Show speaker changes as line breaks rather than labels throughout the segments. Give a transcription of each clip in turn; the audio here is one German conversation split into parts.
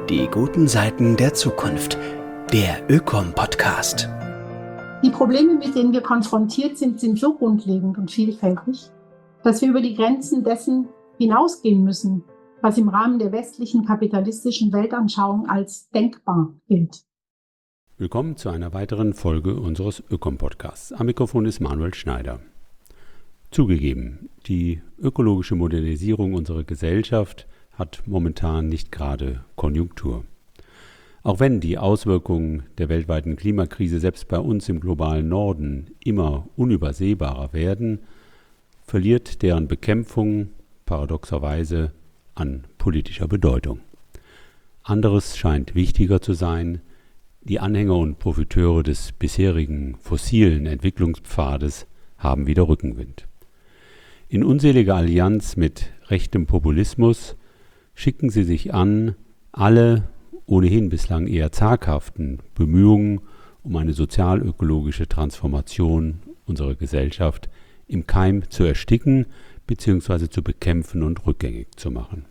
Die guten Seiten der Zukunft. Der Ökom-Podcast.
Die Probleme, mit denen wir konfrontiert sind, sind so grundlegend und vielfältig, dass wir über die Grenzen dessen hinausgehen müssen, was im Rahmen der westlichen kapitalistischen Weltanschauung als denkbar gilt.
Willkommen zu einer weiteren Folge unseres Ökom-Podcasts. Am Mikrofon ist Manuel Schneider. Zugegeben, die ökologische Modernisierung unserer Gesellschaft hat momentan nicht gerade Konjunktur. Auch wenn die Auswirkungen der weltweiten Klimakrise selbst bei uns im globalen Norden immer unübersehbarer werden, verliert deren Bekämpfung paradoxerweise an politischer Bedeutung. Anderes scheint wichtiger zu sein: Die Anhänger und Profiteure des bisherigen fossilen Entwicklungspfades haben wieder Rückenwind. In unseliger Allianz mit rechtem Populismus schicken sie sich an, alle ohnehin bislang eher zaghaften Bemühungen um eine sozial-ökologische Transformation unserer Gesellschaft im Keim zu ersticken bzw. zu bekämpfen und rückgängig zu machen.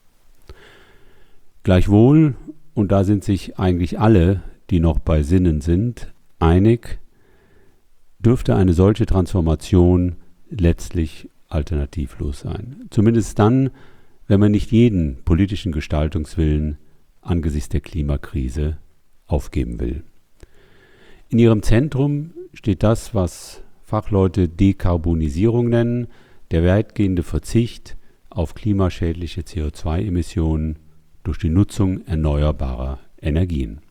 Gleichwohl, und da sind sich eigentlich alle, die noch bei Sinnen sind, einig, dürfte eine solche Transformation letztlich alternativlos sein. Zumindest dann, wenn man nicht jeden politischen Gestaltungswillen angesichts der Klimakrise aufgeben will. In ihrem Zentrum steht das, was Fachleute Dekarbonisierung nennen, der weitgehende Verzicht auf klimaschädliche CO2-Emissionen durch die Nutzung erneuerbarer Energien.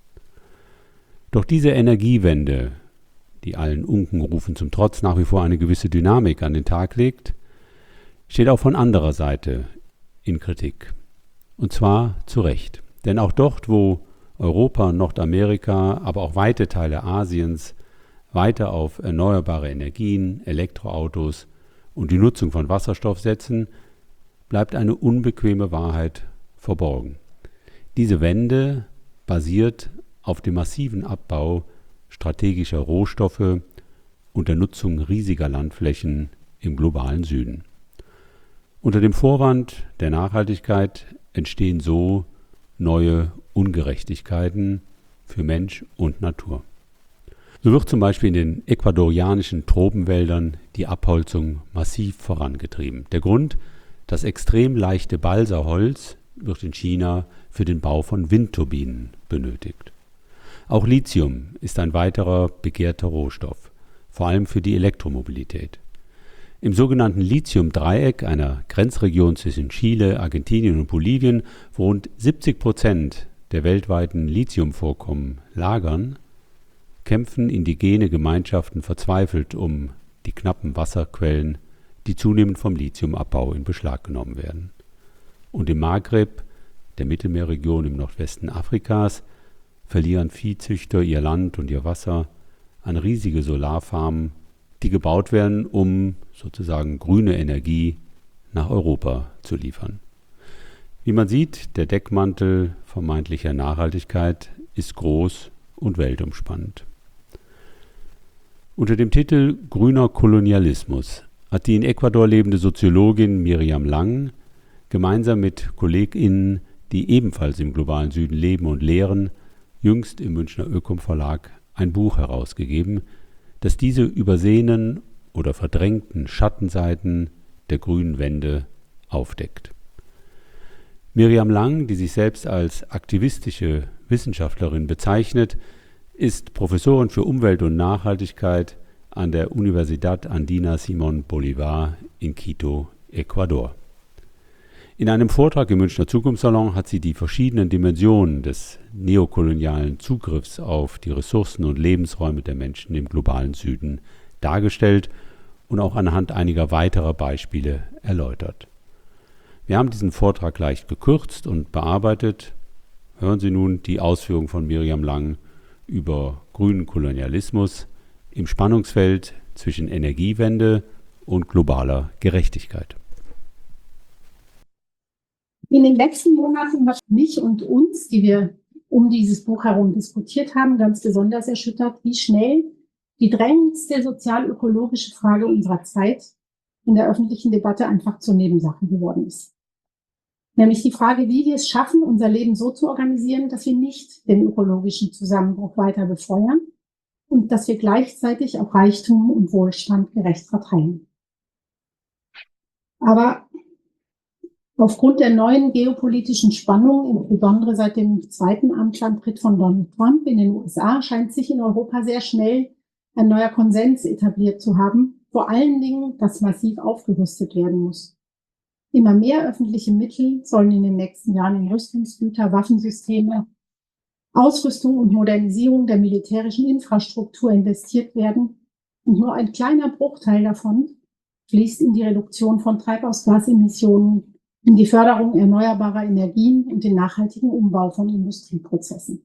Doch diese Energiewende, die allen Unkenrufen zum Trotz nach wie vor eine gewisse Dynamik an den Tag legt, steht auch von anderer Seite in Kritik. Und zwar zu Recht. Denn auch dort, wo Europa, Nordamerika, aber auch weite Teile Asiens weiter auf erneuerbare Energien, Elektroautos und die Nutzung von Wasserstoff setzen, bleibt eine unbequeme Wahrheit verborgen. Diese Wende basiert auf dem massiven Abbau strategischer Rohstoffe und der Nutzung riesiger Landflächen im globalen Süden. Unter dem Vorwand der Nachhaltigkeit entstehen so neue Ungerechtigkeiten für Mensch und Natur. So wird zum Beispiel in den ecuadorianischen Tropenwäldern die Abholzung massiv vorangetrieben. Der Grund: das extrem leichte Balsaholz wird in China für den Bau von Windturbinen benötigt. Auch Lithium ist ein weiterer begehrter Rohstoff, vor allem für die Elektromobilität. Im sogenannten Lithium-Dreieck, einer Grenzregion zwischen Chile, Argentinien und Bolivien, wo rund 70% der weltweiten Lithiumvorkommen lagern, kämpfen indigene Gemeinschaften verzweifelt um die knappen Wasserquellen, die zunehmend vom Lithiumabbau in Beschlag genommen werden. Und im Maghreb, der Mittelmeerregion im Nordwesten Afrikas, verlieren Viehzüchter ihr Land und ihr Wasser an riesige Solarfarmen, die gebaut werden, um sozusagen grüne Energie nach Europa zu liefern. Wie man sieht, der Deckmantel vermeintlicher Nachhaltigkeit ist groß und weltumspannend. Unter dem Titel Grüner Kolonialismus hat die in Ecuador lebende Soziologin Miriam Lang gemeinsam mit KollegInnen, die ebenfalls im globalen Süden leben und lehren, jüngst im Münchner Ökom Verlag ein Buch herausgegeben, das diese übersehenen oder verdrängten Schattenseiten der grünen Wende aufdeckt. Miriam Lang, die sich selbst als aktivistische Wissenschaftlerin bezeichnet, ist Professorin für Umwelt und Nachhaltigkeit an der Universidad Andina Simón Bolívar in Quito, Ecuador. In einem Vortrag im Münchner Zukunftssalon hat sie die verschiedenen Dimensionen des neokolonialen Zugriffs auf die Ressourcen und Lebensräume der Menschen im globalen Süden dargestellt und auch anhand einiger weiterer Beispiele erläutert. Wir haben diesen Vortrag leicht gekürzt und bearbeitet. Hören Sie nun die Ausführungen von Miriam Lang über grünen Kolonialismus im Spannungsfeld zwischen Energiewende und globaler Gerechtigkeit.
In den letzten Monaten hat mich und uns, die wir um dieses Buch herum diskutiert haben, ganz besonders erschüttert, wie schnell die drängendste sozial-ökologische Frage unserer Zeit in der öffentlichen Debatte einfach zur Nebensache geworden ist. Nämlich die Frage, wie wir es schaffen, unser Leben so zu organisieren, dass wir nicht den ökologischen Zusammenbruch weiter befeuern und dass wir gleichzeitig auch Reichtum und Wohlstand gerecht verteilen. Aber aufgrund der neuen geopolitischen Spannungen, insbesondere seit dem zweiten Amtsantritt von Donald Trump in den USA, scheint sich in Europa sehr schnell ein neuer Konsens etabliert zu haben, vor allen Dingen, dass massiv aufgerüstet werden muss. Immer mehr öffentliche Mittel sollen in den nächsten Jahren in Rüstungsgüter, Waffensysteme, Ausrüstung und Modernisierung der militärischen Infrastruktur investiert werden. Und nur ein kleiner Bruchteil davon fließt in die Reduktion von Treibhausgasemissionen, in die Förderung erneuerbarer Energien und den nachhaltigen Umbau von Industrieprozessen.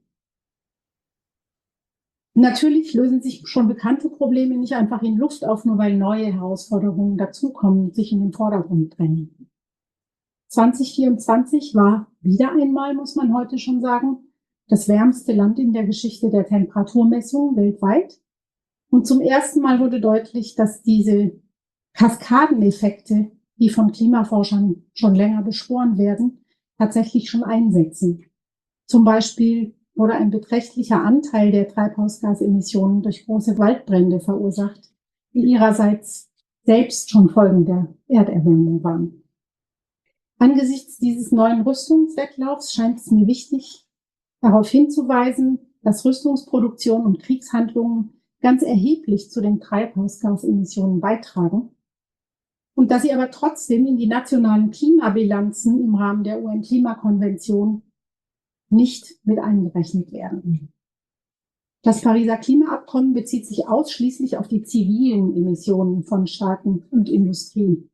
Natürlich lösen sich schon bekannte Probleme nicht einfach in Luft auf, nur weil neue Herausforderungen dazukommen und sich in den Vordergrund drängen. 2024 war wieder einmal, muss man heute schon sagen, das wärmste Land in der Geschichte der Temperaturmessungen weltweit. Und zum ersten Mal wurde deutlich, dass diese Kaskadeneffekte, die von Klimaforschern schon länger beschworen werden, tatsächlich schon einsetzen. Zum Beispiel wurde ein beträchtlicher Anteil der Treibhausgasemissionen durch große Waldbrände verursacht, die ihrerseits selbst schon Folgen der Erderwärmung waren. Angesichts dieses neuen Rüstungswettlaufs scheint es mir wichtig, darauf hinzuweisen, dass Rüstungsproduktion und Kriegshandlungen ganz erheblich zu den Treibhausgasemissionen beitragen und dass sie aber trotzdem in die nationalen Klimabilanzen im Rahmen der UN-Klimakonvention nicht mit eingerechnet werden. Das Pariser Klimaabkommen bezieht sich ausschließlich auf die zivilen Emissionen von Staaten und Industrien.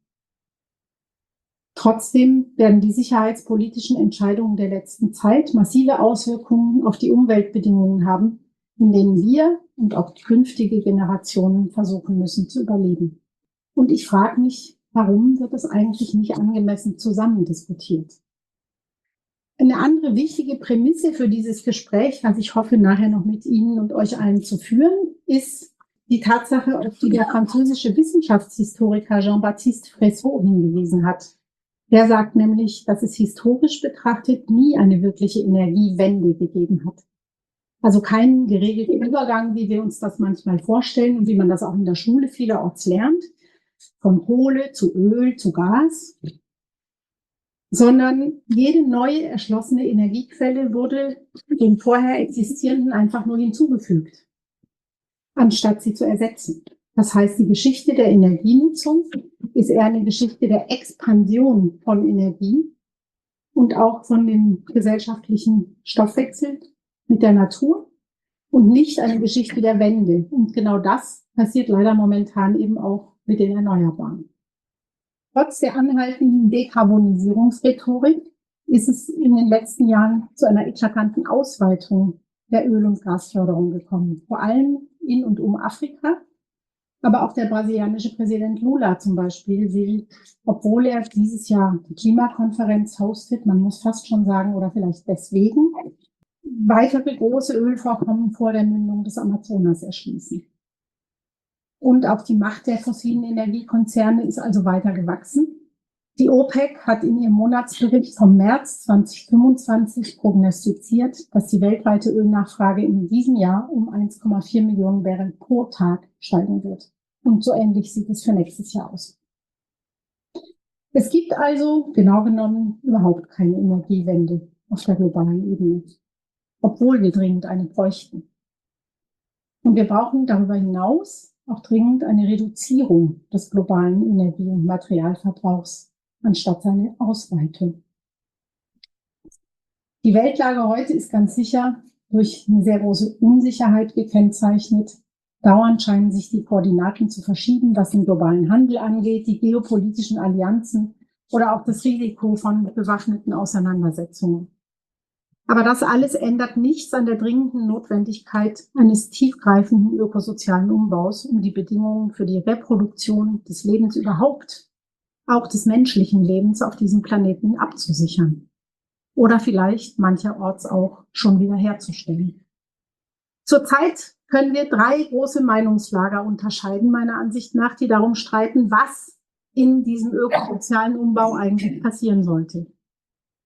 Trotzdem werden die sicherheitspolitischen Entscheidungen der letzten Zeit massive Auswirkungen auf die Umweltbedingungen haben, in denen wir und auch künftige Generationen versuchen müssen zu überleben. Und ich frage mich, warum wird das eigentlich nicht angemessen zusammendiskutiert? Eine andere wichtige Prämisse für dieses Gespräch, was ich hoffe, nachher noch mit Ihnen und euch allen zu führen, ist die Tatsache, auf die der französische Wissenschaftshistoriker Jean-Baptiste Fressow hingewiesen hat. Der sagt nämlich, dass es historisch betrachtet nie eine wirkliche Energiewende gegeben hat. Also keinen geregelten Übergang, wie wir uns das manchmal vorstellen und wie man das auch in der Schule vielerorts lernt, von Kohle zu Öl zu Gas, sondern jede neue erschlossene Energiequelle wurde den vorher existierenden einfach nur hinzugefügt, anstatt sie zu ersetzen. Das heißt, die Geschichte der Energienutzung ist eher eine Geschichte der Expansion von Energie und auch von dem gesellschaftlichen Stoffwechsel mit der Natur und nicht eine Geschichte der Wende. Und genau das passiert leider momentan eben auch mit den Erneuerbaren. Trotz der anhaltenden Dekarbonisierungsrhetorik ist es in den letzten Jahren zu einer eklatanten Ausweitung der Öl- und Gasförderung gekommen, vor allem in und um Afrika. Aber auch der brasilianische Präsident Lula zum Beispiel will, obwohl er dieses Jahr die Klimakonferenz hostet, man muss fast schon sagen, oder vielleicht deswegen, weitere große Ölvorkommen vor der Mündung des Amazonas erschließen. Und auch die Macht der fossilen Energiekonzerne ist also weiter gewachsen. Die OPEC hat in ihrem Monatsbericht vom März 2025 prognostiziert, dass die weltweite Ölnachfrage in diesem Jahr um 1,4 Millionen Barrel pro Tag steigen wird. Und so ähnlich sieht es für nächstes Jahr aus. Es gibt also genau genommen überhaupt keine Energiewende auf der globalen Ebene, obwohl wir dringend eine bräuchten. Und wir brauchen darüber hinaus auch dringend eine Reduzierung des globalen Energie- und Materialverbrauchs anstatt seine Ausweitung. Die Weltlage heute ist ganz sicher durch eine sehr große Unsicherheit gekennzeichnet. Dauernd scheinen sich die Koordinaten zu verschieben, was den globalen Handel angeht, die geopolitischen Allianzen oder auch das Risiko von bewaffneten Auseinandersetzungen. Aber das alles ändert nichts an der dringenden Notwendigkeit eines tiefgreifenden ökosozialen Umbaus, um die Bedingungen für die Reproduktion des Lebens überhaupt, auch des menschlichen Lebens auf diesem Planeten abzusichern. Oder vielleicht mancherorts auch schon wieder herzustellen. Zurzeit können wir 3 große Meinungslager unterscheiden, meiner Ansicht nach, die darum streiten, was in diesem ökosozialen Umbau eigentlich passieren sollte.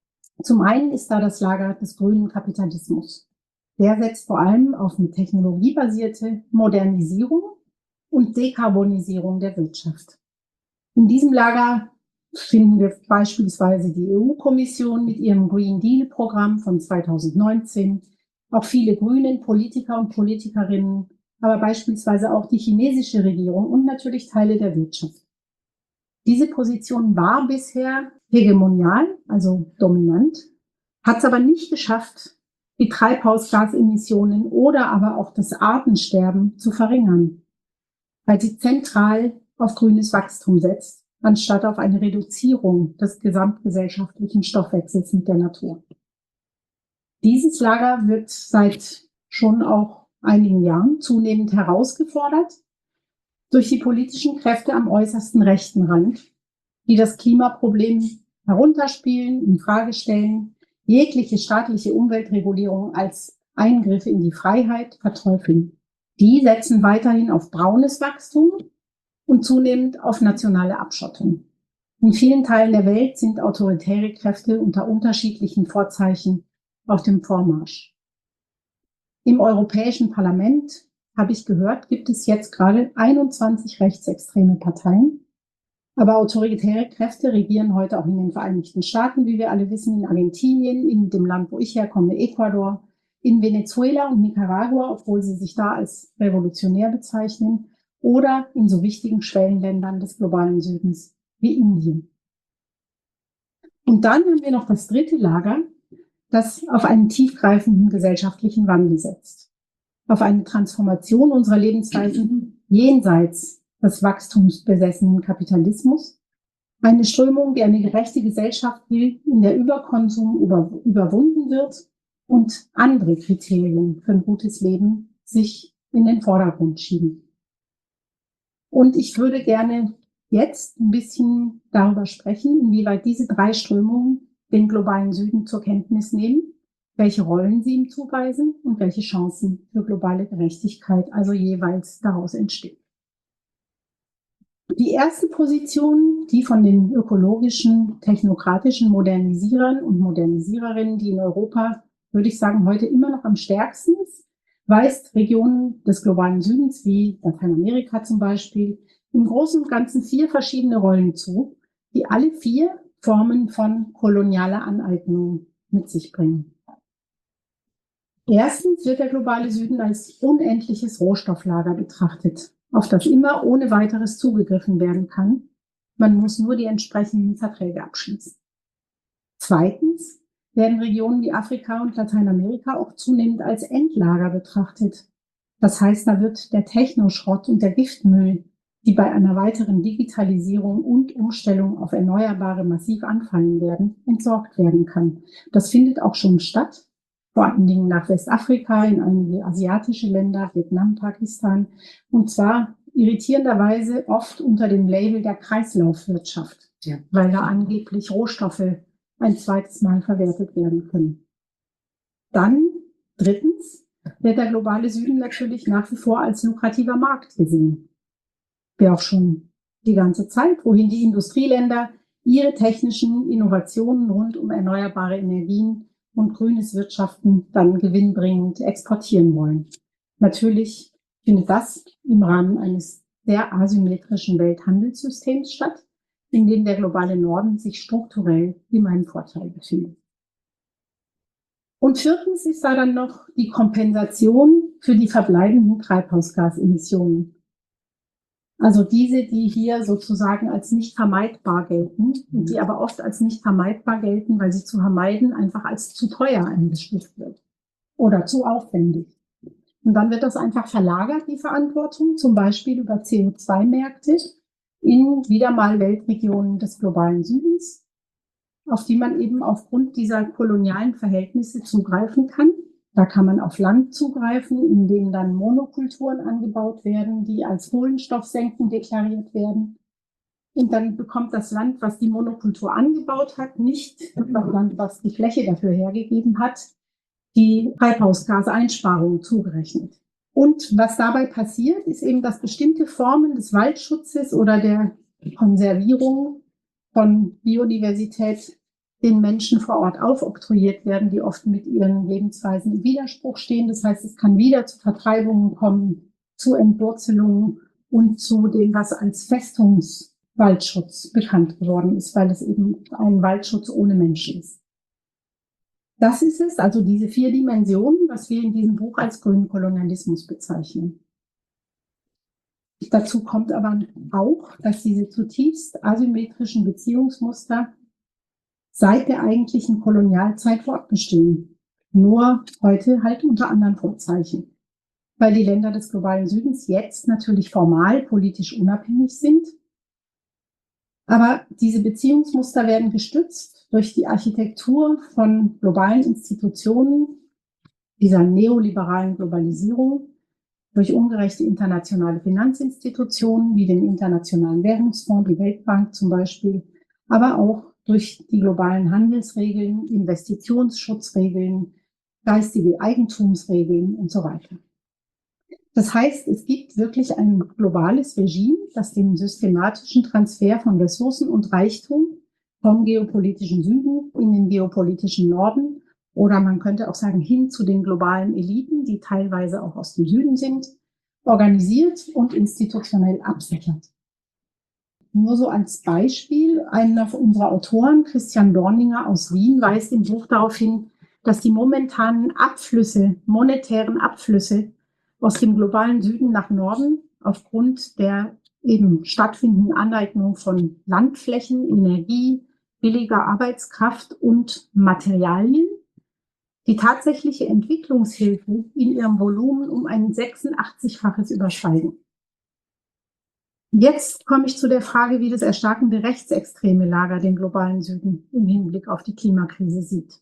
Zum einen ist da das Lager des grünen Kapitalismus. Der setzt vor allem auf eine technologiebasierte Modernisierung und Dekarbonisierung der Wirtschaft. In diesem Lager finden wir beispielsweise die EU-Kommission mit ihrem Green Deal-Programm von 2019, auch viele grünen Politiker und Politikerinnen, aber beispielsweise auch die chinesische Regierung und natürlich Teile der Wirtschaft. Diese Position war bisher hegemonial, also dominant, hat es aber nicht geschafft, die Treibhausgasemissionen oder aber auch das Artensterben zu verringern, weil sie zentral auf grünes Wachstum setzt, anstatt auf eine Reduzierung des gesamtgesellschaftlichen Stoffwechsels mit der Natur. Dieses Lager wird seit schon auch einigen Jahren zunehmend herausgefordert durch die politischen Kräfte am äußersten rechten Rand, die das Klimaproblem herunterspielen, in Frage stellen, jegliche staatliche Umweltregulierung als Eingriffe in die Freiheit verteufeln. Die setzen weiterhin auf braunes Wachstum und zunehmend auf nationale Abschottung. In vielen Teilen der Welt sind autoritäre Kräfte unter unterschiedlichen Vorzeichen auf dem Vormarsch. Im Europäischen Parlament, habe ich gehört, gibt es jetzt gerade 21 rechtsextreme Parteien. Aber autoritäre Kräfte regieren heute auch in den Vereinigten Staaten, wie wir alle wissen, in Argentinien, in dem Land, wo ich herkomme, Ecuador, in Venezuela und Nicaragua, obwohl sie sich da als revolutionär bezeichnen, oder in so wichtigen Schwellenländern des globalen Südens wie Indien. Und dann haben wir noch das dritte Lager, das auf einen tiefgreifenden gesellschaftlichen Wandel setzt, auf eine Transformation unserer Lebensweisen jenseits des wachstumsbesessenen Kapitalismus, eine Strömung, die eine gerechte Gesellschaft will, in der Überkonsum überwunden wird und andere Kriterien für ein gutes Leben sich in den Vordergrund schieben. Und ich würde gerne jetzt ein bisschen darüber sprechen, inwieweit diese drei Strömungen den globalen Süden zur Kenntnis nehmen, welche Rollen sie ihm zuweisen und welche Chancen für globale Gerechtigkeit also jeweils daraus entstehen. Die erste Position, die von den ökologischen, technokratischen Modernisierern und Modernisiererinnen, die in Europa, würde ich sagen, heute immer noch am stärksten ist, weist Regionen des globalen Südens wie Lateinamerika zum Beispiel im Großen und Ganzen 4 verschiedene Rollen zu, die alle 4 Formen von kolonialer Aneignung mit sich bringen. Erstens wird der globale Süden als unendliches Rohstofflager betrachtet, auf das immer ohne weiteres zugegriffen werden kann. Man muss nur die entsprechenden Verträge abschließen. Zweitens werden Regionen wie Afrika und Lateinamerika auch zunehmend als Endlager betrachtet. Das heißt, da wird der Technoschrott und der Giftmüll, die bei einer weiteren Digitalisierung und Umstellung auf Erneuerbare massiv anfallen werden, entsorgt werden kann. Das findet auch schon statt, vor allen Dingen nach Westafrika, in einige asiatische Länder, Vietnam, Pakistan, und zwar irritierenderweise oft unter dem Label der Kreislaufwirtschaft, weil da angeblich Rohstoffe ein zweites Mal verwertet werden können. Dann, drittens, wird der globale Süden natürlich nach wie vor als lukrativer Markt gesehen. Wie auch schon die ganze Zeit, wohin die Industrieländer ihre technischen Innovationen rund um erneuerbare Energien und grünes Wirtschaften dann gewinnbringend exportieren wollen. Natürlich findet das im Rahmen eines sehr asymmetrischen Welthandelssystems statt, in dem der globale Norden sich strukturell immer im Vorteil befindet. Und viertens ist da dann noch die Kompensation für die verbleibenden Treibhausgasemissionen. Also diese, die hier sozusagen als nicht vermeidbar gelten und die aber oft als nicht vermeidbar gelten, weil sie zu vermeiden einfach als zu teuer eingestuft wird oder zu aufwendig. Und dann wird das einfach verlagert, die Verantwortung, zum Beispiel über CO2-Märkte in wieder mal Weltregionen des globalen Südens, auf die man eben aufgrund dieser kolonialen Verhältnisse zugreifen kann. Da kann man auf Land zugreifen, in dem dann Monokulturen angebaut werden, die als kohlenstoffsenkend deklariert werden. Und dann bekommt das Land, was die Monokultur angebaut hat, nicht das Land, was die Fläche dafür hergegeben hat, die Treibhausgaseinsparungen zugerechnet. Und was dabei passiert, ist eben, dass bestimmte Formen des Waldschutzes oder der Konservierung von Biodiversität den Menschen vor Ort aufoktroyiert werden, die oft mit ihren Lebensweisen im Widerspruch stehen. Das heißt, es kann wieder zu Vertreibungen kommen, zu Entwurzelungen und zu dem, was als Festungswaldschutz bekannt geworden ist, weil es eben ein Waldschutz ohne Menschen ist. Das ist es, also diese 4 Dimensionen, was wir in diesem Buch als grünen Kolonialismus bezeichnen. Dazu kommt aber auch, dass diese zutiefst asymmetrischen Beziehungsmuster seit der eigentlichen Kolonialzeit fortbestehen. Nur heute halt unter anderen Vorzeichen. Weil die Länder des globalen Südens jetzt natürlich formal politisch unabhängig sind. Aber diese Beziehungsmuster werden gestützt durch die Architektur von globalen Institutionen, dieser neoliberalen Globalisierung, durch ungerechte internationale Finanzinstitutionen wie den Internationalen Währungsfonds, die Weltbank zum Beispiel, aber auch durch die globalen Handelsregeln, Investitionsschutzregeln, geistige Eigentumsregeln und so weiter. Das heißt, es gibt wirklich ein globales Regime, das den systematischen Transfer von Ressourcen und Reichtum vom geopolitischen Süden in den geopolitischen Norden oder man könnte auch sagen hin zu den globalen Eliten, die teilweise auch aus dem Süden sind, organisiert und institutionell absichert. Nur so als Beispiel, einer unserer Autoren, Christian Dorninger aus Wien, weist im Buch darauf hin, dass die momentanen monetären Abflüsse aus dem globalen Süden nach Norden aufgrund der eben stattfindenden Aneignung von Landflächen, Energie, billiger Arbeitskraft und Materialien die tatsächliche Entwicklungshilfe in ihrem Volumen um ein 86-faches übersteigen. Jetzt komme ich zu der Frage, wie das erstarkende rechtsextreme Lager den globalen Süden im Hinblick auf die Klimakrise sieht.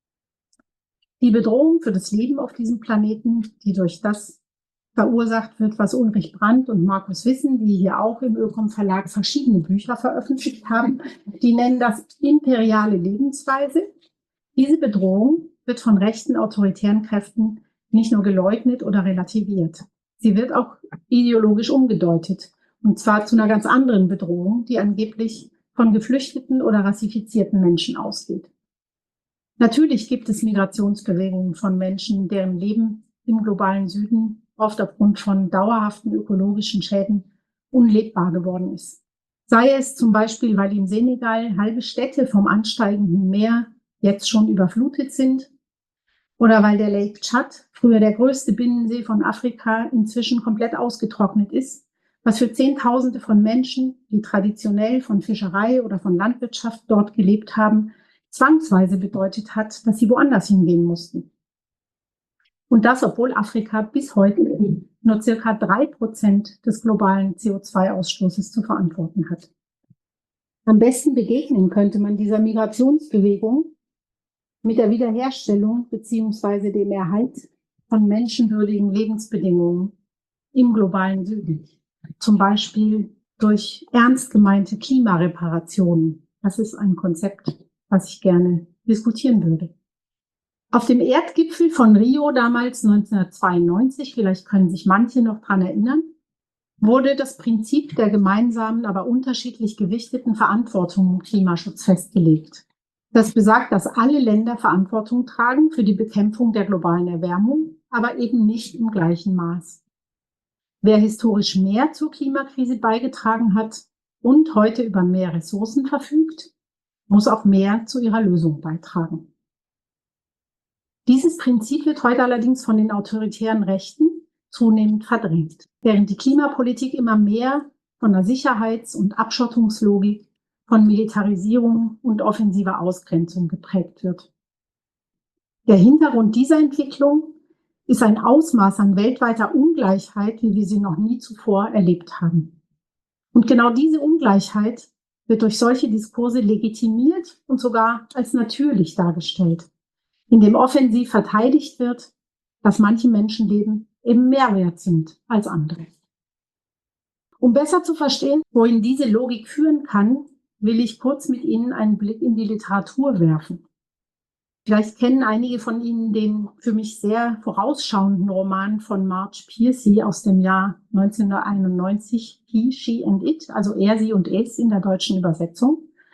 Die Bedrohung für das Leben auf diesem Planeten, die durch das verursacht wird, was Ulrich Brandt und Markus Wissen, die hier auch im Ökom Verlag verschiedene Bücher veröffentlicht haben, die nennen das imperiale Lebensweise. Diese Bedrohung wird von rechten autoritären Kräften nicht nur geleugnet oder relativiert. Sie wird auch ideologisch umgedeutet. Und zwar zu einer ganz anderen Bedrohung, die angeblich von geflüchteten oder rassifizierten Menschen ausgeht. Natürlich gibt es Migrationsbewegungen von Menschen, deren Leben im globalen Süden oft aufgrund von dauerhaften ökologischen Schäden unlebbar geworden ist. Sei es zum Beispiel, weil im Senegal halbe Städte vom ansteigenden Meer jetzt schon überflutet sind oder weil der Lake Tchad, früher der größte Binnensee von Afrika, inzwischen komplett ausgetrocknet ist, was für Zehntausende von Menschen, die traditionell von Fischerei oder von Landwirtschaft dort gelebt haben, zwangsweise bedeutet hat, dass sie woanders hingehen mussten. Und das, obwohl Afrika bis heute nur circa 3% des globalen CO2-Ausstoßes zu verantworten hat. Am besten begegnen könnte man dieser Migrationsbewegung mit der Wiederherstellung bzw. dem Erhalt von menschenwürdigen Lebensbedingungen im globalen Süden. Zum Beispiel durch ernst gemeinte Klimareparationen. Das ist ein Konzept, was ich gerne diskutieren würde. Auf dem Erdgipfel von Rio damals 1992, vielleicht können sich manche noch dran erinnern, wurde das Prinzip der gemeinsamen, aber unterschiedlich gewichteten Verantwortung im Klimaschutz festgelegt. Das besagt, dass alle Länder Verantwortung tragen für die Bekämpfung der globalen Erwärmung, aber eben nicht im gleichen Maß. Wer historisch mehr zur Klimakrise beigetragen hat und heute über mehr Ressourcen verfügt, muss auch mehr zu ihrer Lösung beitragen. Dieses Prinzip wird heute allerdings von den autoritären Rechten zunehmend verdrängt, während die Klimapolitik immer mehr von der Sicherheits- und Abschottungslogik, von Militarisierung und offensiver Ausgrenzung geprägt wird. Der Hintergrund dieser Entwicklung ist ein Ausmaß an weltweiter Ungleichheit, wie wir sie noch nie zuvor erlebt haben. Und genau diese Ungleichheit wird durch solche Diskurse legitimiert und sogar als natürlich dargestellt, indem offensiv verteidigt wird, dass manche Menschenleben eben mehr wert sind als andere. Um besser zu verstehen, wohin diese Logik führen kann, will ich kurz mit Ihnen einen Blick in die Literatur werfen. Vielleicht kennen einige von Ihnen den für mich sehr vorausschauenden Roman von Marge Piercy aus dem Jahr 1991, He, She and It, also er, sie und es in der deutschen Übersetzung.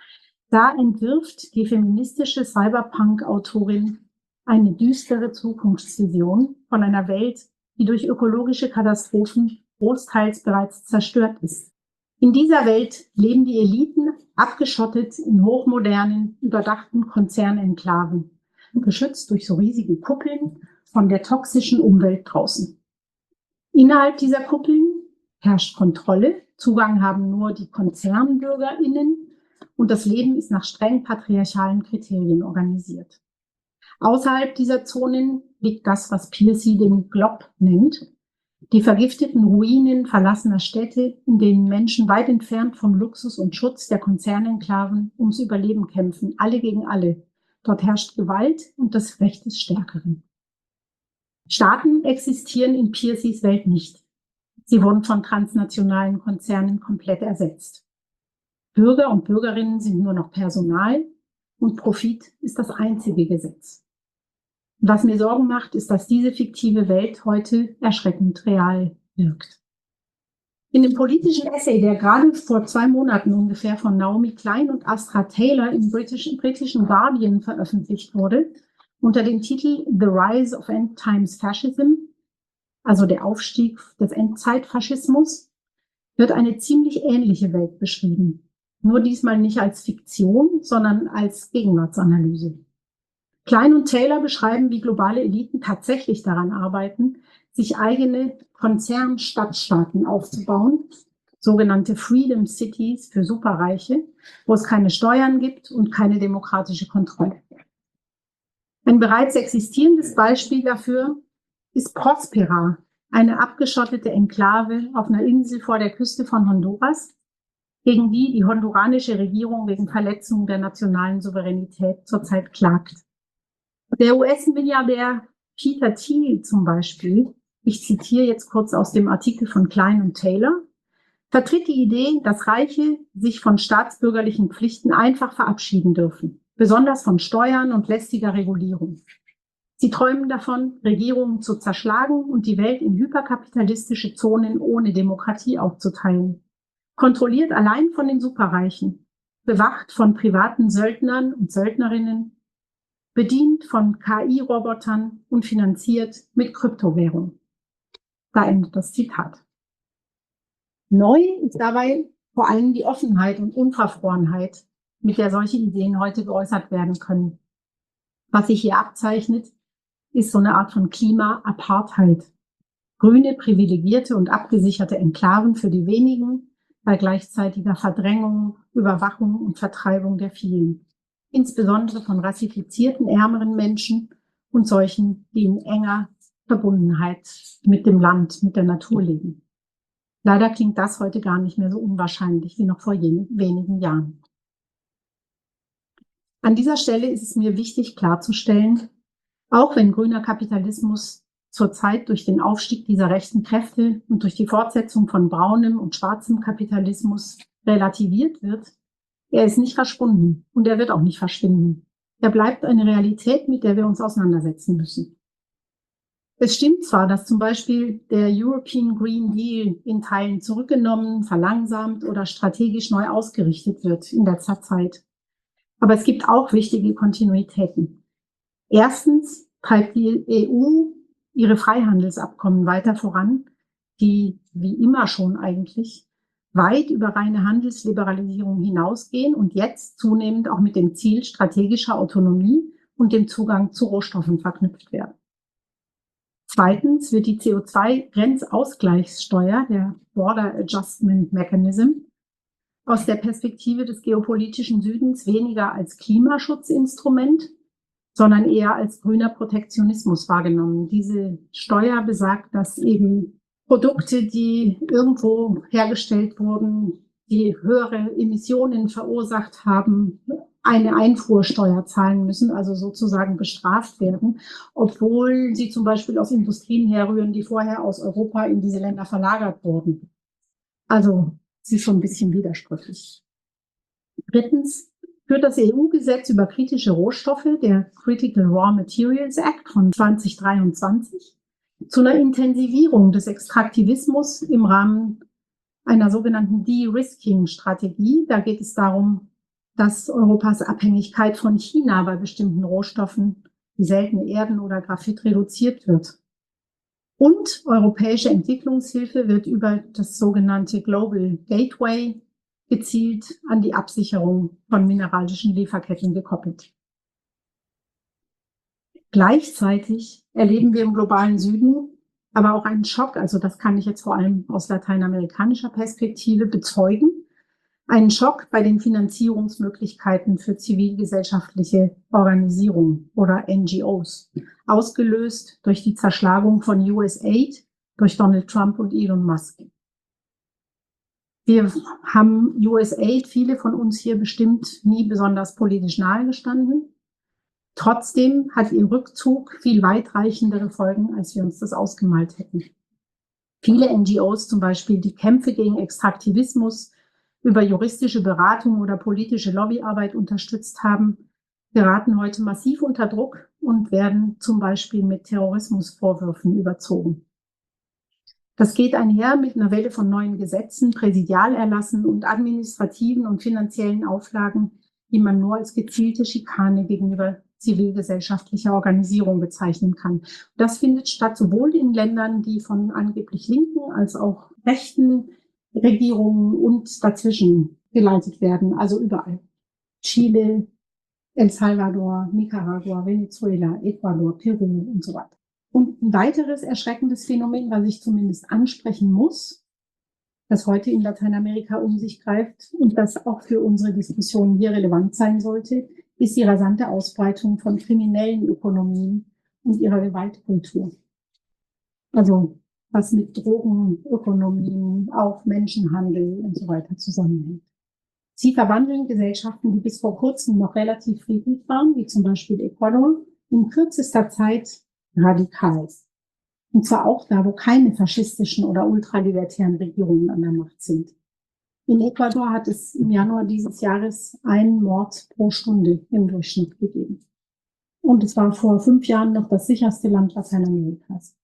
Da entwirft die feministische Cyberpunk-Autorin eine düstere Zukunftsvision von einer Welt, die durch ökologische Katastrophen großteils bereits zerstört ist. In dieser Welt leben die Eliten abgeschottet in hochmodernen, überdachten Konzernenklaven, geschützt durch so riesige Kuppeln von der toxischen Umwelt draußen. Innerhalb dieser Kuppeln herrscht Kontrolle, Zugang haben nur die KonzernbürgerInnen und das Leben ist nach streng patriarchalen Kriterien organisiert. Außerhalb dieser Zonen liegt das, was Piercy den Glob nennt, die vergifteten Ruinen verlassener Städte, in denen Menschen weit entfernt vom Luxus und Schutz der Konzernenklaven ums Überleben kämpfen, alle gegen alle. Dort herrscht Gewalt und das Recht des Stärkeren. Staaten existieren in Piercys Welt nicht. Sie wurden von transnationalen Konzernen komplett ersetzt. Bürger und Bürgerinnen sind nur noch Personal und Profit ist das einzige Gesetz. Was mir Sorgen macht, ist, dass diese fiktive Welt heute erschreckend real wirkt. In dem politischen Essay, der gerade vor 2 Monaten ungefähr von Naomi Klein und Astra Taylor im britischen Guardian veröffentlicht wurde, unter dem Titel The Rise of End Times Fascism, also der Aufstieg des Endzeitfaschismus, wird eine ziemlich ähnliche Welt beschrieben. Nur diesmal nicht als Fiktion, sondern als Gegenwartsanalyse. Klein und Taylor beschreiben, wie globale Eliten tatsächlich daran arbeiten, sich eigene Konzernstadtstaaten aufzubauen, sogenannte Freedom Cities für Superreiche, wo es keine Steuern gibt und keine demokratische Kontrolle. Ein bereits existierendes Beispiel dafür ist Prospera, eine abgeschottete Enklave auf einer Insel vor der Küste von Honduras, gegen die die honduranische Regierung wegen Verletzung der nationalen Souveränität zurzeit klagt. Der US-Milliardär Peter Thiel zum Beispiel, ich zitiere jetzt kurz aus dem Artikel von Klein und Taylor, vertritt die Idee, dass Reiche sich von staatsbürgerlichen Pflichten einfach verabschieden dürfen, besonders von Steuern und lästiger Regulierung. Sie träumen davon, Regierungen zu zerschlagen und die Welt in hyperkapitalistische Zonen ohne Demokratie aufzuteilen. Kontrolliert allein von den Superreichen, bewacht von privaten Söldnern und Söldnerinnen, bedient von KI-Robotern und finanziert mit Kryptowährung. Da endet das Zitat. Neu ist dabei vor allem die Offenheit und Unverfrorenheit, mit der solche Ideen heute geäußert werden können. Was sich hier abzeichnet, ist so eine Art von Klima-Apartheid. Grüne, privilegierte und abgesicherte Enklaven für die wenigen, bei gleichzeitiger Verdrängung, Überwachung und Vertreibung der vielen. Insbesondere von rassifizierten, ärmeren Menschen und solchen, die in enger Verbundenheit mit dem Land, mit der Natur leben. Leider klingt das heute gar nicht mehr so unwahrscheinlich wie noch vor wenigen Jahren. An dieser Stelle ist es mir wichtig klarzustellen, auch wenn grüner Kapitalismus zurzeit durch den Aufstieg dieser rechten Kräfte und durch die Fortsetzung von braunem und schwarzem Kapitalismus relativiert wird, er ist nicht verschwunden und er wird auch nicht verschwinden. Er bleibt eine Realität, mit der wir uns auseinandersetzen müssen. Es stimmt zwar, dass zum Beispiel der European Green Deal in Teilen zurückgenommen, verlangsamt oder strategisch neu ausgerichtet wird in letzter Zeit. Aber es gibt auch wichtige Kontinuitäten. Erstens treibt die EU ihre Freihandelsabkommen weiter voran, die, wie immer schon eigentlich, weit über reine Handelsliberalisierung hinausgehen und jetzt zunehmend auch mit dem Ziel strategischer Autonomie und dem Zugang zu Rohstoffen verknüpft werden. Zweitens wird die CO2-Grenzausgleichssteuer, der Border Adjustment Mechanism, aus der Perspektive des geopolitischen Südens weniger als Klimaschutzinstrument, sondern eher als grüner Protektionismus wahrgenommen. Diese Steuer besagt, dass eben Produkte, die irgendwo hergestellt wurden, die höhere Emissionen verursacht haben, eine Einfuhrsteuer zahlen müssen, also sozusagen bestraft werden, obwohl sie zum Beispiel aus Industrien herrühren, die vorher aus Europa in diese Länder verlagert wurden. Also es ist schon ein bisschen widersprüchlich. Drittens führt das EU-Gesetz über kritische Rohstoffe, der Critical Raw Materials Act von 2023, zu einer Intensivierung des Extraktivismus im Rahmen einer sogenannten De-Risking-Strategie. Da geht es darum, dass Europas Abhängigkeit von China bei bestimmten Rohstoffen wie seltene Erden oder Graphit reduziert wird. Und europäische Entwicklungshilfe wird über das sogenannte Global Gateway gezielt an die Absicherung von mineralischen Lieferketten gekoppelt. Gleichzeitig erleben wir im globalen Süden aber auch einen Schock, also das kann ich jetzt vor allem aus lateinamerikanischer Perspektive bezeugen, einen Schock bei den Finanzierungsmöglichkeiten für zivilgesellschaftliche Organisationen oder NGOs, ausgelöst durch die Zerschlagung von USAID durch Donald Trump und Elon Musk. Wir haben USAID, viele von uns hier bestimmt, nie besonders politisch nahegestanden. Trotzdem hat ihr Rückzug viel weitreichendere Folgen, als wir uns das ausgemalt hätten. Viele NGOs zum Beispiel, die Kämpfe gegen Extraktivismus über juristische Beratung oder politische Lobbyarbeit unterstützt haben, geraten heute massiv unter Druck und werden zum Beispiel mit Terrorismusvorwürfen überzogen. Das geht einher mit einer Welle von neuen Gesetzen, Präsidialerlassen und administrativen und finanziellen Auflagen, die man nur als gezielte Schikane gegenüber zivilgesellschaftlicher Organisierung bezeichnen kann. Das findet statt sowohl in Ländern, die von angeblich linken als auch rechten Regierungen und dazwischen geleitet werden, also überall. Chile, El Salvador, Nicaragua, Venezuela, Ecuador, Peru und so weiter. Und ein weiteres erschreckendes Phänomen, was ich zumindest ansprechen muss, das heute in Lateinamerika um sich greift und das auch für unsere Diskussion hier relevant sein sollte, ist die rasante Ausbreitung von kriminellen Ökonomien und ihrer Gewaltkultur. Also was mit Drogenökonomien, auch Menschenhandel und so weiter zusammenhängt. Sie verwandeln Gesellschaften, die bis vor kurzem noch relativ friedlich waren, wie zum Beispiel Ecuador, in kürzester Zeit radikal. Und zwar auch da, wo keine faschistischen oder ultralibertären Regierungen an der Macht sind. In Ecuador hat es im Januar dieses Jahres einen Mord pro Stunde im Durchschnitt gegeben. Und es war vor 5 Jahren noch das sicherste Land Lateinamerikas.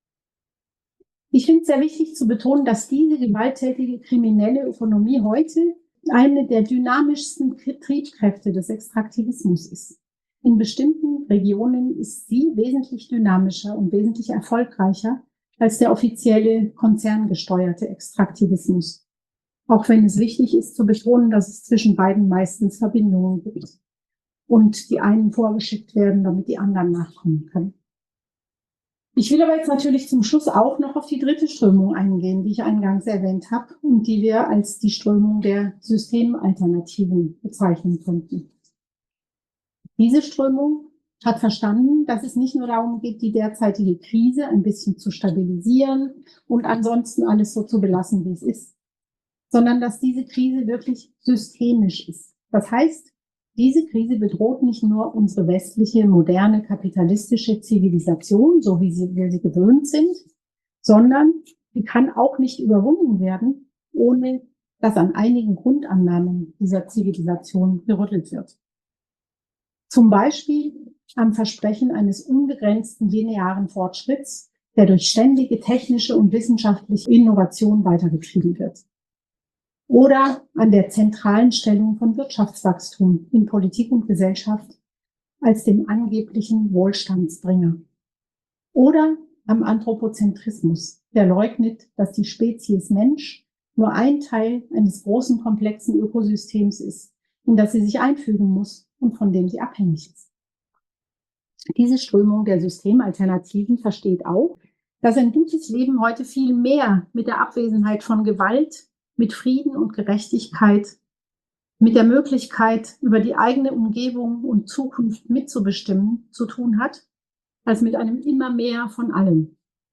Ich finde es sehr wichtig zu betonen, dass diese gewalttätige kriminelle Ökonomie heute eine der dynamischsten Triebkräfte des Extraktivismus ist. In bestimmten Regionen ist sie wesentlich dynamischer und wesentlich erfolgreicher als der offizielle konzerngesteuerte Extraktivismus. Auch wenn es wichtig ist zu betonen, dass es zwischen beiden meistens Verbindungen gibt und die einen vorgeschickt werden, damit die anderen nachkommen können. Ich will aber jetzt natürlich zum Schluss auch noch auf die dritte Strömung eingehen, die ich eingangs erwähnt habe und die wir als die Strömung der Systemalternativen bezeichnen könnten. Diese Strömung hat verstanden, dass es nicht nur darum geht, die derzeitige Krise ein bisschen zu stabilisieren und ansonsten alles so zu belassen, wie es ist, sondern dass diese Krise wirklich systemisch ist. Das heißt, diese Krise bedroht nicht nur unsere westliche, moderne, kapitalistische Zivilisation, so wie wir sie gewöhnt sind, sondern sie kann auch nicht überwunden werden, ohne dass an einigen Grundannahmen dieser Zivilisation gerüttelt wird. Zum Beispiel am Versprechen eines unbegrenzten linearen Fortschritts, der durch ständige technische und wissenschaftliche Innovation weitergetrieben wird. Oder an der zentralen Stellung von Wirtschaftswachstum in Politik und Gesellschaft als dem angeblichen Wohlstandsbringer. Oder am Anthropozentrismus, der leugnet, dass die Spezies Mensch nur ein Teil eines großen, komplexen Ökosystems ist, in das sie sich einfügen muss und von dem sie abhängig ist. Diese Strömung der Systemalternativen versteht auch, dass ein gutes Leben heute viel mehr mit der Abwesenheit von Gewalt, mit Frieden und Gerechtigkeit, mit der Möglichkeit, über die eigene Umgebung und Zukunft mitzubestimmen, zu tun hat, als mit einem immer mehr von allem.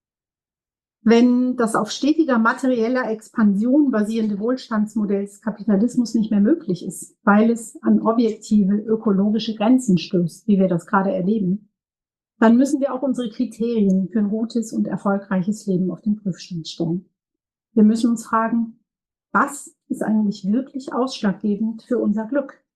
Wenn das auf stetiger materieller Expansion basierende Wohlstandsmodell des Kapitalismus nicht mehr möglich ist, weil es an objektive ökologische Grenzen stößt, wie wir das gerade erleben, dann müssen wir auch unsere Kriterien für ein gutes und erfolgreiches Leben auf den Prüfstand stellen. Wir müssen uns fragen, was ist eigentlich wirklich ausschlaggebend für unser Glück?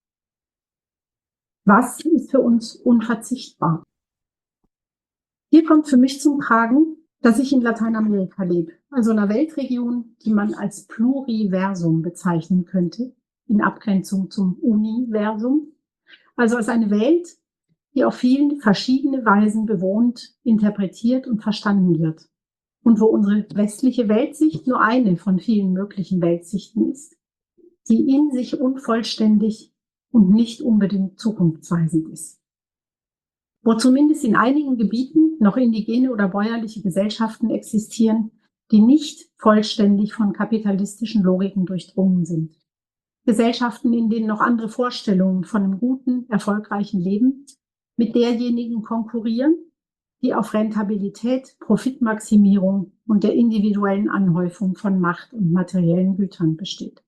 Was ist für uns unverzichtbar? Hier kommt für mich zum Tragen, dass ich in Lateinamerika lebe, also einer Weltregion, die man als Pluriversum bezeichnen könnte, in Abgrenzung zum Universum, also als eine Welt, die auf vielen verschiedene Weisen bewohnt, interpretiert und verstanden wird und wo unsere westliche Weltsicht nur eine von vielen möglichen Weltsichten ist, die in sich unvollständig und nicht unbedingt zukunftsweisend ist. Wo zumindest in einigen Gebieten noch indigene oder bäuerliche Gesellschaften existieren, die nicht vollständig von kapitalistischen Logiken durchdrungen sind. Gesellschaften, in denen noch andere Vorstellungen von einem guten, erfolgreichen Leben mit derjenigen konkurrieren, die auf Rentabilität, Profitmaximierung und der individuellen Anhäufung von Macht und materiellen Gütern besteht.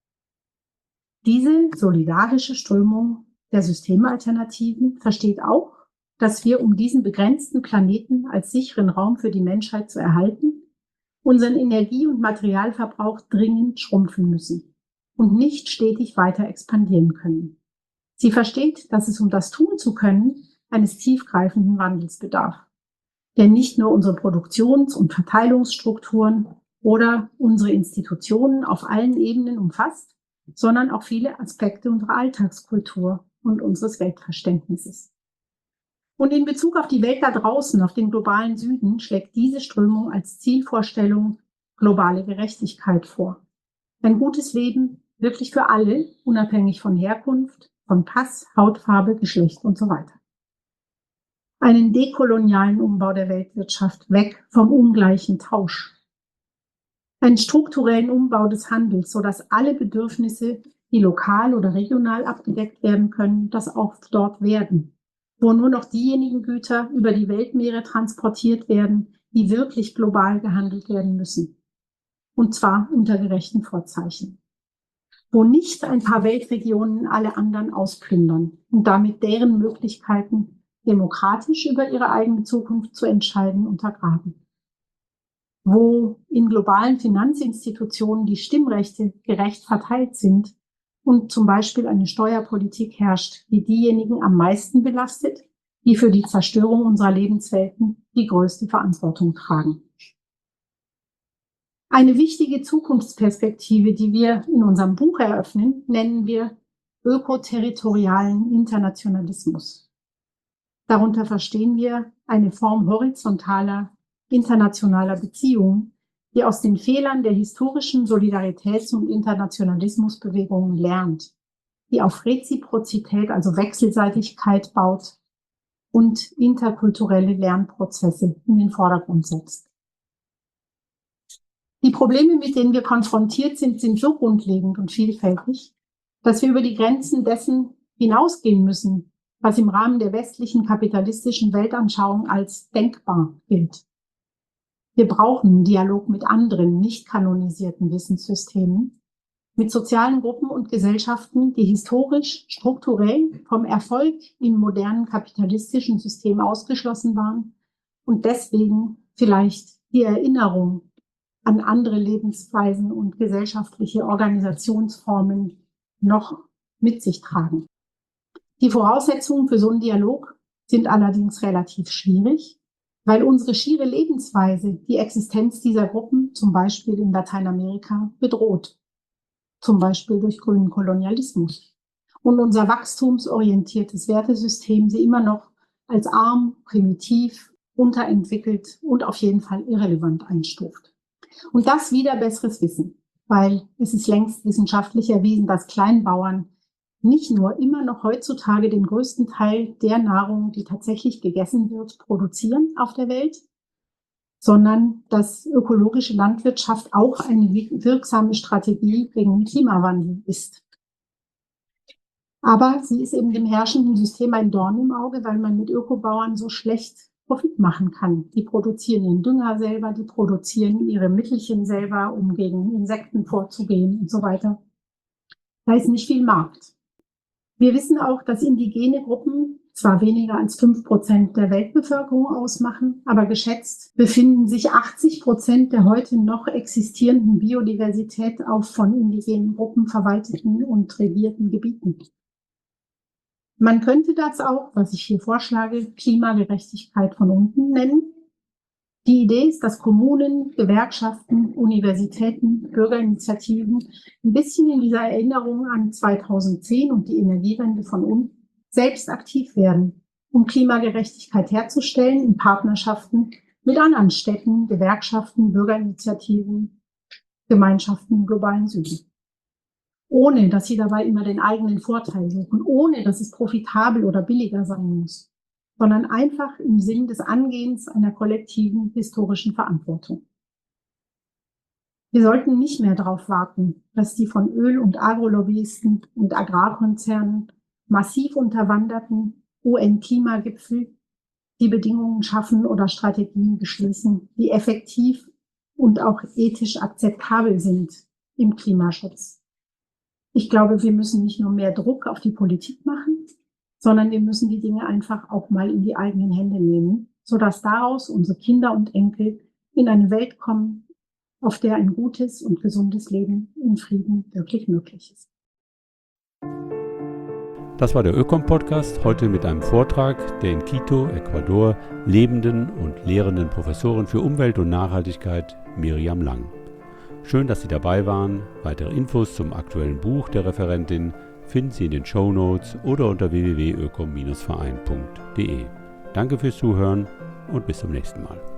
Diese solidarische Strömung der Systemalternativen versteht auch, dass wir, um diesen begrenzten Planeten als sicheren Raum für die Menschheit zu erhalten, unseren Energie- und Materialverbrauch dringend schrumpfen müssen und nicht stetig weiter expandieren können. Sie versteht, dass es, um das tun zu können, eines tiefgreifenden Wandels bedarf, der nicht nur unsere Produktions- und Verteilungsstrukturen oder unsere Institutionen auf allen Ebenen umfasst, sondern auch viele Aspekte unserer Alltagskultur und unseres Weltverständnisses. Und in Bezug auf die Welt da draußen, auf den globalen Süden, schlägt diese Strömung als Zielvorstellung globale Gerechtigkeit vor. Ein gutes Leben wirklich für alle, unabhängig von Herkunft, von Pass, Hautfarbe, Geschlecht und so weiter. Einen dekolonialen Umbau der Weltwirtschaft, weg vom ungleichen Tausch. Einen strukturellen Umbau des Handels, sodass alle Bedürfnisse, die lokal oder regional abgedeckt werden können, das auch dort werden. Wo nur noch diejenigen Güter über die Weltmeere transportiert werden, die wirklich global gehandelt werden müssen. Und zwar unter gerechten Vorzeichen. Wo nicht ein paar Weltregionen alle anderen ausplündern und damit deren Möglichkeiten, demokratisch über ihre eigene Zukunft zu entscheiden, untergraben. Wo in globalen Finanzinstitutionen die Stimmrechte gerecht verteilt sind und zum Beispiel eine Steuerpolitik herrscht, die diejenigen am meisten belastet, die für die Zerstörung unserer Lebenswelten die größte Verantwortung tragen. Eine wichtige Zukunftsperspektive, die wir in unserem Buch eröffnen, nennen wir ökoterritorialen Internationalismus. Darunter verstehen wir eine Form horizontaler, internationaler Beziehungen, die aus den Fehlern der historischen Solidaritäts- und Internationalismusbewegungen lernt, die auf Reziprozität, also Wechselseitigkeit baut und interkulturelle Lernprozesse in den Vordergrund setzt. Die Probleme, mit denen wir konfrontiert sind, sind so grundlegend und vielfältig, dass wir über die Grenzen dessen hinausgehen müssen, was im Rahmen der westlichen kapitalistischen Weltanschauung als denkbar gilt. Wir brauchen einen Dialog mit anderen, nicht kanonisierten Wissenssystemen, mit sozialen Gruppen und Gesellschaften, die historisch, strukturell vom Erfolg im modernen kapitalistischen System ausgeschlossen waren und deswegen vielleicht die Erinnerung an andere Lebensweisen und gesellschaftliche Organisationsformen noch mit sich tragen. Die Voraussetzungen für so einen Dialog sind allerdings relativ schwierig, weil unsere schiere Lebensweise die Existenz dieser Gruppen, zum Beispiel in Lateinamerika, bedroht. Zum Beispiel durch grünen Kolonialismus. Und unser wachstumsorientiertes Wertesystem sie immer noch als arm, primitiv, unterentwickelt und auf jeden Fall irrelevant einstuft. Und das wider besseres Wissen, weil es ist längst wissenschaftlich erwiesen, dass Kleinbauern nicht nur immer noch heutzutage den größten Teil der Nahrung, die tatsächlich gegessen wird, produzieren auf der Welt, sondern dass ökologische Landwirtschaft auch eine wirksame Strategie gegen den Klimawandel ist. Aber sie ist eben dem herrschenden System ein Dorn im Auge, weil man mit Ökobauern so schlecht Profit machen kann. Die produzieren ihren Dünger selber, die produzieren ihre Mittelchen selber, um gegen Insekten vorzugehen und so weiter. Da ist nicht viel Markt. Wir wissen auch, dass indigene Gruppen zwar weniger als 5% der Weltbevölkerung ausmachen, aber geschätzt befinden sich 80% der heute noch existierenden Biodiversität auf von indigenen Gruppen verwalteten und regierten Gebieten. Man könnte das auch, was ich hier vorschlage, Klimagerechtigkeit von unten nennen. Die Idee ist, dass Kommunen, Gewerkschaften, Universitäten, Bürgerinitiativen ein bisschen in dieser Erinnerung an 2010 und die Energiewende von uns selbst aktiv werden, um Klimagerechtigkeit herzustellen in Partnerschaften mit anderen Städten, Gewerkschaften, Bürgerinitiativen, Gemeinschaften im globalen Süden. Ohne, dass sie dabei immer den eigenen Vorteil suchen, ohne, dass es profitabel oder billiger sein muss, sondern einfach im Sinn des Angehens einer kollektiven historischen Verantwortung. Wir sollten nicht mehr darauf warten, dass die von Öl- und Agrolobbyisten und Agrarkonzernen massiv unterwanderten UN-Klimagipfel die Bedingungen schaffen oder Strategien beschließen, die effektiv und auch ethisch akzeptabel sind im Klimaschutz. Ich glaube, wir müssen nicht nur mehr Druck auf die Politik machen, sondern wir müssen die Dinge einfach auch mal in die eigenen Hände nehmen, sodass daraus unsere Kinder und Enkel in eine Welt kommen, auf der ein gutes und gesundes Leben in Frieden wirklich möglich ist.
Das war der Ökom-Podcast, heute mit einem Vortrag der in Quito, Ecuador, lebenden und lehrenden Professorin für Umwelt und Nachhaltigkeit Miriam Lang. Schön, dass Sie dabei waren. Weitere Infos zum aktuellen Buch der Referentin finden Sie in den Shownotes oder unter www.ökom-verein.de. Danke fürs Zuhören und bis zum nächsten Mal.